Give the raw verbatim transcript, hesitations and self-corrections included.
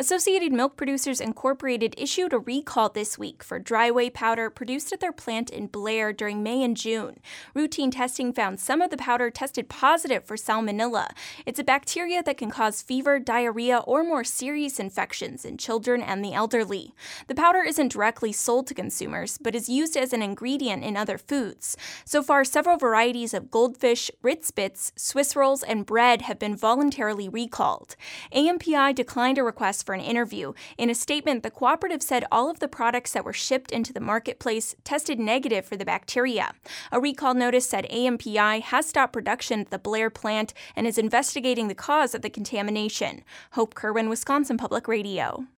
Associated Milk Producers Incorporated issued a recall this week for dry whey powder produced at their plant in Blair during May and June. Routine testing found some of the powder tested positive for Salmonella. It's a bacteria that can cause fever, diarrhea, or more serious infections in children and the elderly. The powder isn't directly sold to consumers, but is used as an ingredient in other foods. So far, several varieties of goldfish, Ritz Bits, Swiss rolls, and bread have been voluntarily recalled. A M P I declined a request for an interview. In a statement, the cooperative said all of the products that were shipped into the marketplace tested negative for the bacteria. A recall notice said A M P I has stopped production at the Blair plant and is investigating the cause of the contamination. Hope Kerwin, Wisconsin Public Radio.